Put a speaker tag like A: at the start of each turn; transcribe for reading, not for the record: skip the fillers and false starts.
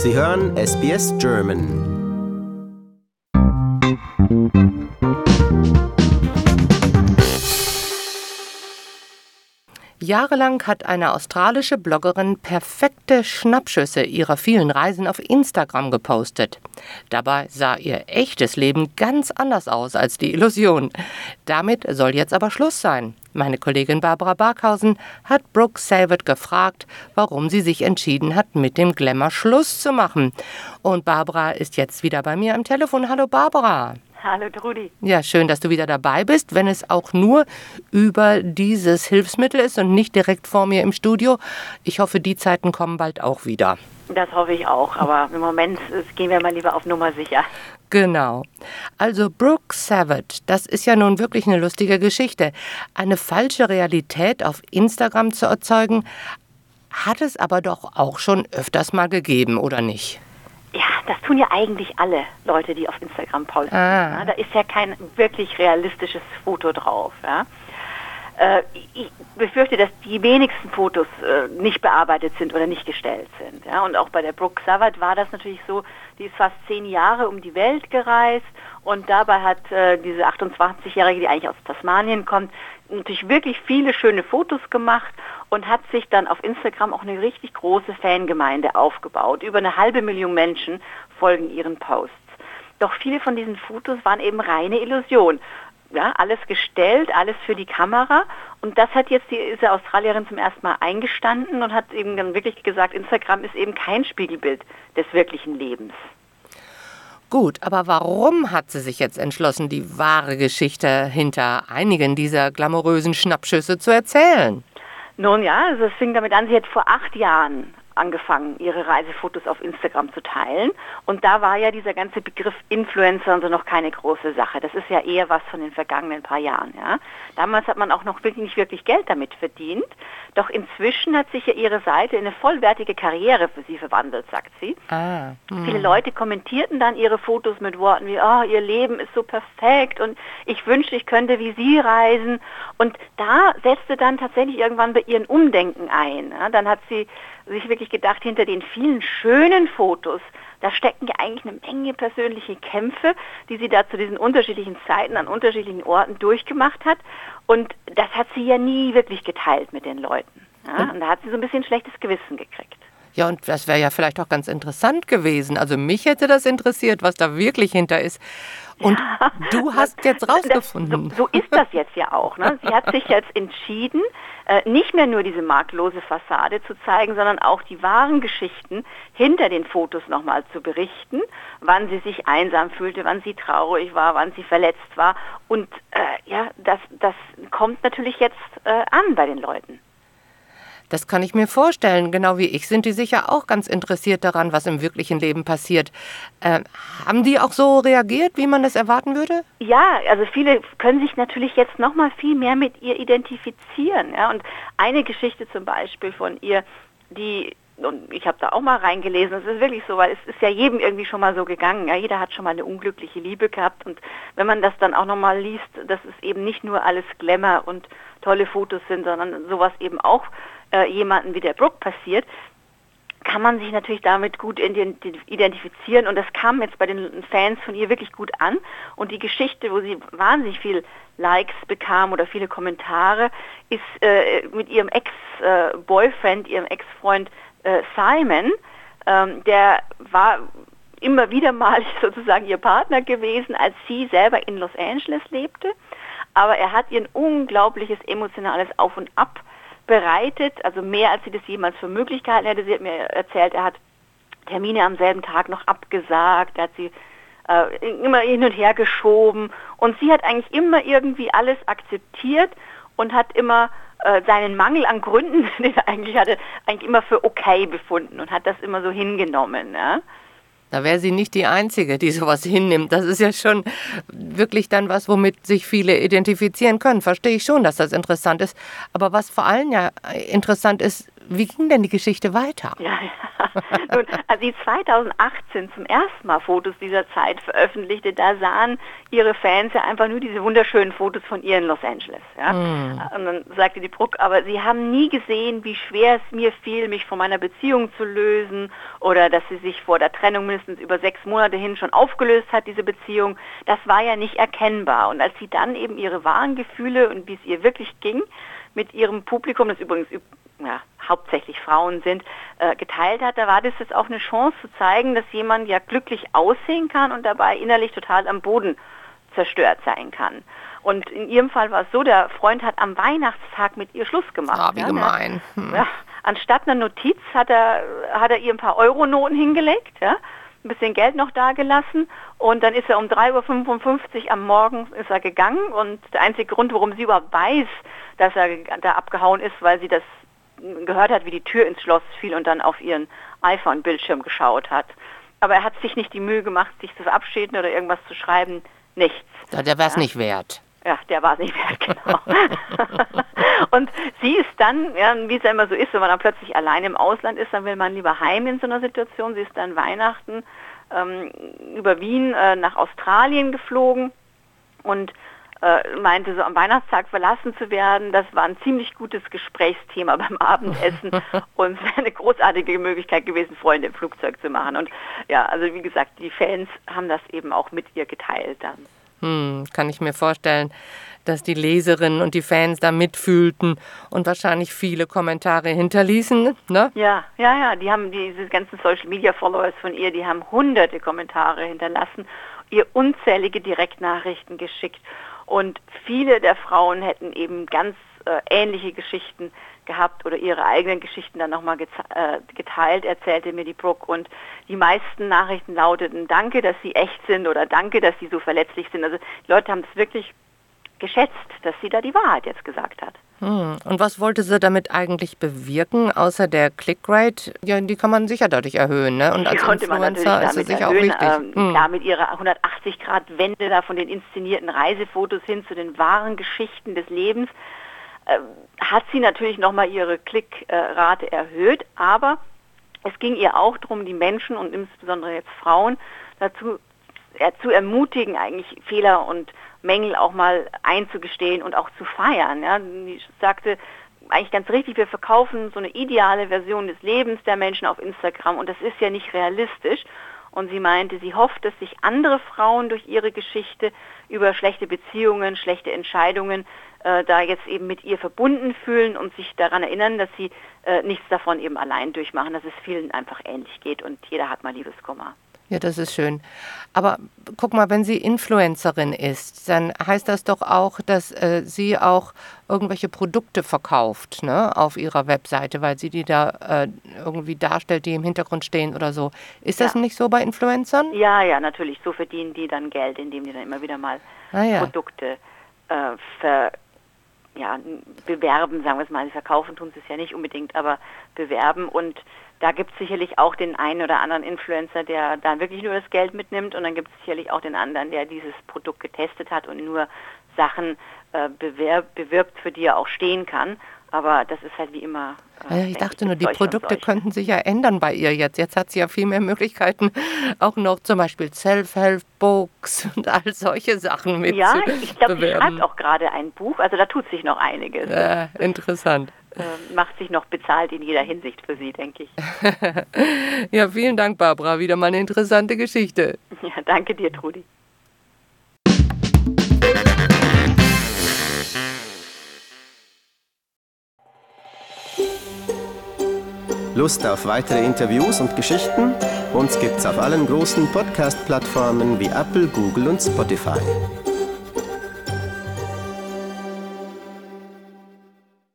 A: Sie hören SBS German.
B: Jahrelang hat eine australische Bloggerin perfekte Schnappschüsse ihrer vielen Reisen auf Instagram gepostet. Dabei sah ihr echtes Leben ganz anders aus als die Illusion. Damit soll jetzt aber Schluss sein. Meine Kollegin Barbara Barkhausen hat Brooke Savard gefragt, warum sie sich entschieden hat, mit dem Glamour Schluss zu machen. Und Barbara ist jetzt wieder bei mir am Telefon. Hallo Barbara.
C: Hallo Trudi.
B: Ja, schön, dass du wieder dabei bist, wenn es auch nur über dieses Hilfsmittel ist und nicht direkt vor mir im Studio. Ich hoffe, die Zeiten kommen bald auch wieder.
C: Das hoffe ich auch, aber im Moment gehen wir mal lieber auf Nummer sicher.
B: Genau. Also Brooke Savard, das ist ja nun wirklich eine lustige Geschichte. Eine falsche Realität auf Instagram zu erzeugen, hat es aber doch auch schon öfters mal gegeben, oder nicht?
C: Ja, das tun ja eigentlich alle Leute, die auf Instagram posten. Ja, da ist ja kein wirklich realistisches Foto drauf. Ja. Ich befürchte, dass die wenigsten Fotos nicht bearbeitet sind oder nicht gestellt sind. Ja. Und auch bei der Brooke Savard war das natürlich so, die ist fast 10 Jahre um die Welt gereist und dabei hat diese 28-Jährige, die eigentlich aus Tasmanien kommt, natürlich wirklich viele schöne Fotos gemacht und hat sich dann auf Instagram auch eine richtig große Fangemeinde aufgebaut. Über 500.000 Menschen folgen ihren Posts. Doch viele von diesen Fotos waren eben reine Illusion. Ja, alles gestellt, alles für die Kamera. Und das hat jetzt diese Australierin zum ersten Mal eingestanden und hat eben dann wirklich gesagt, Instagram ist eben kein Spiegelbild des wirklichen Lebens.
B: Gut, aber warum hat sie sich jetzt entschlossen, die wahre Geschichte hinter einigen dieser glamourösen Schnappschüsse zu erzählen?
C: Nun ja, also es fing damit an, sie hat vor 8 Jahren angefangen, ihre Reisefotos auf Instagram zu teilen. Und da war ja dieser ganze Begriff Influencer und so noch keine große Sache. Das ist ja eher was von den vergangenen paar Jahren. Ja. Damals hat man auch noch nicht wirklich Geld damit verdient. Doch inzwischen hat sich ja ihre Seite in eine vollwertige Karriere für sie verwandelt, sagt sie. Viele Leute kommentierten dann ihre Fotos mit Worten wie, oh, ihr Leben ist so perfekt und ich wünschte, ich könnte wie sie reisen. Und da setzte dann tatsächlich irgendwann bei ihren Umdenken ein. Ja. Dann hat sie sich wirklich gedacht, hinter den vielen schönen Fotos, da stecken ja eigentlich eine Menge persönliche Kämpfe, die sie da zu diesen unterschiedlichen Zeiten an unterschiedlichen Orten durchgemacht hat. Und das hat sie ja nie wirklich geteilt mit den Leuten. Ja? Und da hat sie so ein bisschen schlechtes Gewissen gekriegt.
B: Ja, und das wäre ja vielleicht auch ganz interessant gewesen. Also mich hätte das interessiert, was da wirklich hinter ist. Und ja, du hast jetzt rausgefunden.
C: So ist das jetzt ja auch. Ne? Sie hat sich jetzt entschieden, nicht mehr nur diese marklose Fassade zu zeigen, sondern auch die wahren Geschichten hinter den Fotos nochmal zu berichten, wann sie sich einsam fühlte, wann sie traurig war, wann sie verletzt war. Und ja, das kommt natürlich jetzt an bei den Leuten.
B: Das kann ich mir vorstellen. Genau wie ich sind die sicher auch ganz interessiert daran, was im wirklichen Leben passiert. Haben die auch so reagiert, wie man das erwarten würde?
C: Ja, also viele können sich natürlich jetzt noch mal viel mehr mit ihr identifizieren. Ja? Und eine Geschichte zum Beispiel von ihr, und ich habe da auch mal reingelesen, es ist wirklich so, weil es ist ja jedem irgendwie schon mal so gegangen. Ja? Jeder hat schon mal eine unglückliche Liebe gehabt. Und wenn man das dann auch noch mal liest, dass es eben nicht nur alles Glamour und tolle Fotos sind, sondern sowas eben auch jemanden wie der Brooke passiert, kann man sich natürlich damit gut identifizieren und das kam jetzt bei den Fans von ihr wirklich gut an und die Geschichte, wo sie wahnsinnig viel Likes bekam oder viele Kommentare, ist mit ihrem Ex-Boyfriend, ihrem Ex-Freund Simon, der war immer wieder mal sozusagen ihr Partner gewesen, als sie selber in Los Angeles lebte, aber er hat ihr ein unglaubliches emotionales Auf und Ab bereitet, also mehr als sie das jemals für möglich gehalten hätte. Sie hat mir erzählt, er hat Termine am selben Tag noch abgesagt, er hat sie immer hin und her geschoben und sie hat eigentlich immer irgendwie alles akzeptiert und hat immer seinen Mangel an Gründen, den er eigentlich hatte, eigentlich immer für okay befunden und hat das immer so hingenommen. Ja?
B: Da wäre sie nicht die Einzige, die sowas hinnimmt. Das ist ja schon wirklich dann was, womit sich viele identifizieren können. Verstehe ich schon, dass das interessant ist. Aber was vor allem ja interessant ist, wie ging denn die Geschichte weiter?
C: Ja. Nun, als sie 2018 zum ersten Mal Fotos dieser Zeit veröffentlichte, da sahen ihre Fans ja einfach nur diese wunderschönen Fotos von ihr in Los Angeles. Ja? Und dann sagte die Brooke, aber sie haben nie gesehen, wie schwer es mir fiel, mich von meiner Beziehung zu lösen oder dass sie sich vor der Trennung mindestens über 6 Monate hin schon aufgelöst hat, diese Beziehung. Das war ja nicht erkennbar. Und als sie dann eben ihre wahren Gefühle und wie es ihr wirklich ging, mit ihrem Publikum, das übrigens hauptsächlich Frauen sind, geteilt hat, da war das jetzt auch eine Chance zu zeigen, dass jemand ja glücklich aussehen kann und dabei innerlich total am Boden zerstört sein kann. Und in ihrem Fall war es so, der Freund hat am Weihnachtstag mit ihr Schluss gemacht.
B: Ah, wie gemein.
C: Ja, anstatt einer Notiz hat er ihr ein paar Euronoten hingelegt, ja, ein bisschen Geld noch dagelassen und dann ist er um 3:55 Uhr am Morgen ist er gegangen und der einzige Grund, warum sie überhaupt weiß, dass er da abgehauen ist, weil sie das gehört hat, wie die Tür ins Schloss fiel und dann auf ihren iPhone-Bildschirm geschaut hat. Aber er hat sich nicht die Mühe gemacht, sich zu verabschieden oder irgendwas zu schreiben. Nichts.
B: Der war es nicht wert.
C: Ja, der war es nicht wert, genau. Und sie ist dann, ja, wie es ja immer so ist, wenn man dann plötzlich allein im Ausland ist, dann will man lieber heim in so einer Situation. Sie ist dann Weihnachten über Wien nach Australien geflogen und meinte, so am Weihnachtstag verlassen zu werden, das war ein ziemlich gutes Gesprächsthema beim Abendessen und es wäre eine großartige Möglichkeit gewesen, Freunde im Flugzeug zu machen. Und ja, also wie gesagt, die Fans haben das eben auch mit ihr geteilt dann.
B: Kann ich mir vorstellen, dass die Leserinnen und die Fans da mitfühlten und wahrscheinlich viele Kommentare hinterließen, ne?
C: Ja, die haben diese ganzen Social-Media-Followers von ihr, die haben hunderte Kommentare hinterlassen, ihr unzählige Direktnachrichten geschickt. Und viele der Frauen hätten eben ganz ähnliche Geschichten gehabt oder ihre eigenen Geschichten dann nochmal geteilt, erzählte mir die Brooke. Und die meisten Nachrichten lauteten, danke, dass sie echt sind oder danke, dass sie so verletzlich sind. Also die Leute haben es wirklich geschätzt, dass sie da die Wahrheit jetzt gesagt hat.
B: Und was wollte sie damit eigentlich bewirken, außer der Clickrate? Ja, die kann man sicher dadurch erhöhen, ne? Und als Influencer ist es sicher auch wichtig.
C: Klar, mit ihrer 180-Grad-Wende da von den inszenierten Reisefotos hin zu den wahren Geschichten des Lebens, hat sie natürlich nochmal ihre Klickrate erhöht, aber es ging ihr auch darum, die Menschen und insbesondere jetzt Frauen dazu zu ermutigen, eigentlich Fehler und Mängel auch mal einzugestehen und auch zu feiern. Ja. Sie sagte eigentlich ganz richtig, wir verkaufen so eine ideale Version des Lebens der Menschen auf Instagram und das ist ja nicht realistisch. Und sie meinte, sie hofft, dass sich andere Frauen durch ihre Geschichte über schlechte Beziehungen, schlechte Entscheidungen da jetzt eben mit ihr verbunden fühlen und sich daran erinnern, dass sie nichts davon eben allein durchmachen, dass es vielen einfach ähnlich geht und jeder hat mal Liebeskummer.
B: Ja, das ist schön. Aber guck mal, wenn sie Influencerin ist, dann heißt das doch auch, dass sie auch irgendwelche Produkte verkauft, ne, auf ihrer Webseite, weil sie die da irgendwie darstellt, die im Hintergrund stehen oder so. Ist das nicht so bei Influencern?
C: Ja, natürlich. So verdienen die dann Geld, indem die dann immer wieder mal Produkte bewerben, sagen wir es mal. Sie verkaufen tun sie es ja nicht unbedingt, aber bewerben und da gibt es sicherlich auch den einen oder anderen Influencer, der dann wirklich nur das Geld mitnimmt und dann gibt es sicherlich auch den anderen, der dieses Produkt getestet hat und nur Sachen bewirbt, für die er auch stehen kann. Aber das ist halt wie immer.
B: Ich dachte nur, die Produkte könnten sich ja ändern bei ihr jetzt. Jetzt hat sie ja viel mehr Möglichkeiten, auch noch zum Beispiel Self-Help-Books und all solche Sachen mit zu bewerben. Ja, ich glaube, sie schreibt
C: auch gerade ein Buch. Also da tut sich noch einiges.
B: Interessant.
C: Macht sich noch bezahlt in jeder Hinsicht für sie, denke ich.
B: Ja, vielen Dank, Barbara. Wieder mal eine interessante Geschichte.
C: Ja, danke dir, Trudi.
A: Lust auf weitere Interviews und Geschichten? Uns gibt's auf allen großen Podcast-Plattformen wie Apple, Google und Spotify.